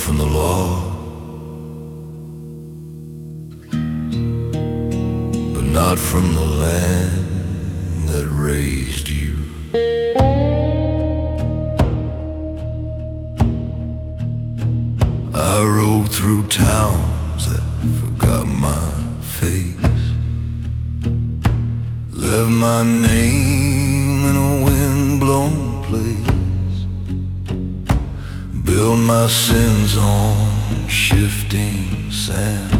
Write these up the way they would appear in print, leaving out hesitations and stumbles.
from the law, but not from the land that raised you. I rode through towns that forgot my face, left my name in a wind-blown place, built my sins on shifting sand,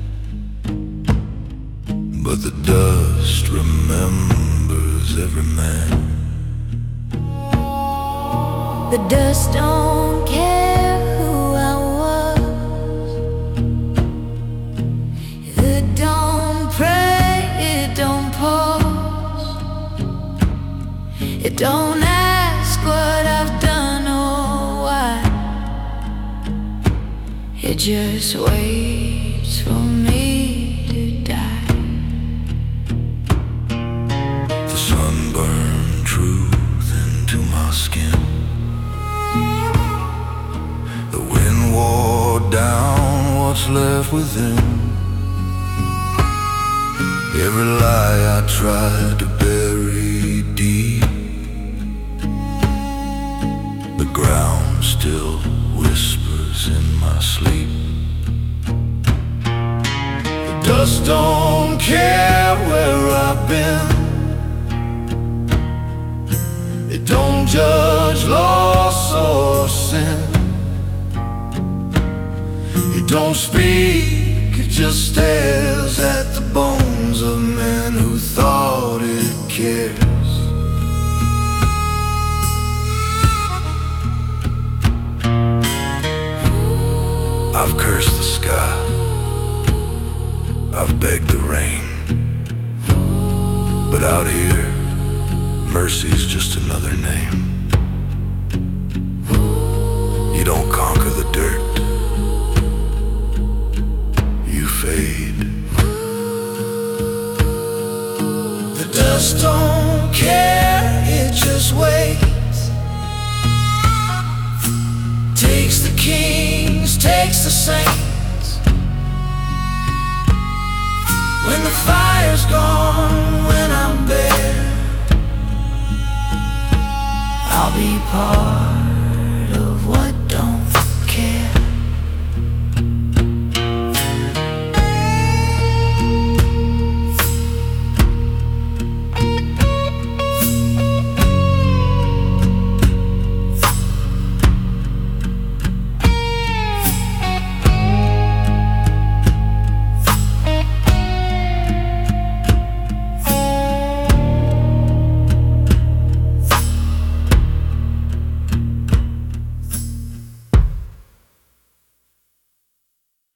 but the dust remembers every man. The dust don't care who I was. It don't pray, it don't pause. It don't ask what I've done or why. It just waits for me to die. The sun burned truth into my skin. The wind wore down what's left within. Every lie I tried to bury deep, the ground still whispers in my sleep. The dust don't care where I've been. It don't judge loss or sin. It don't speak, it just stares at the bones of men who thought it cares. I've cursed the sky, I've begged the rain, but out here, mercy's just another name. You don't conquer the dirt, you fade. The dust don't care, it just waits. Takes the kings, takes the saints. When the fire's gone, when I'm bare, I'll be part